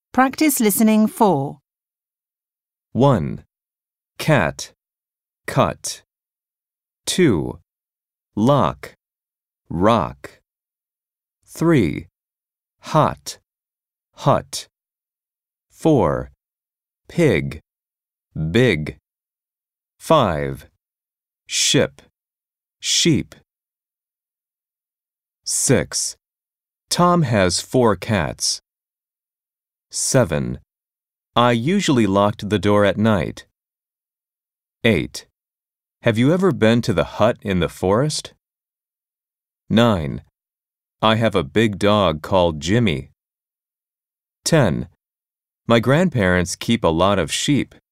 Practice listening 4. 1. Cat, cut. 2. Lock, rock. 3. Hot, hut. 4. Pig, big. 5. Ship, sheep. 6. Tom has 4 cats. 7. I usually locked the door at night. 8. Have you ever been to the hut in the forest? 9. I have a big dog called Jimmy. 10. My grandparents keep a lot of sheep.